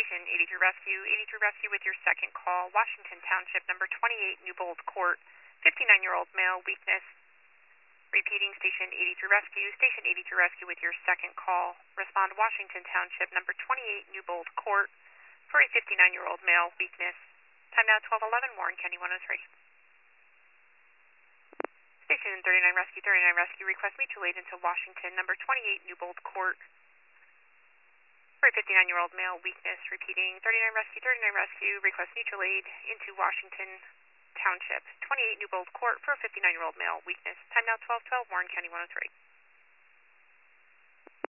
Station 83 Rescue. 83 Rescue with your second call. Washington Township, number 28, Newbold Court. 59-year-old male, weakness. Repeating, Station 83 Rescue. Station 83 Rescue with your second call. Respond Washington Township, number 28, Newbold Court, for a 59-year-old male, weakness. Time now 12:11, Warren County 103. Station 39 Rescue, 39 Rescue, request mutual aid into Washington, number 28, Newbold Court, for a 59-year-old male, weakness. Repeating, 39 Rescue, 39 Rescue, request mutual aid into Washington Township, 28 Newbold Court, for a 59-year-old male, weakness. Time now 12:12, Warren County 103.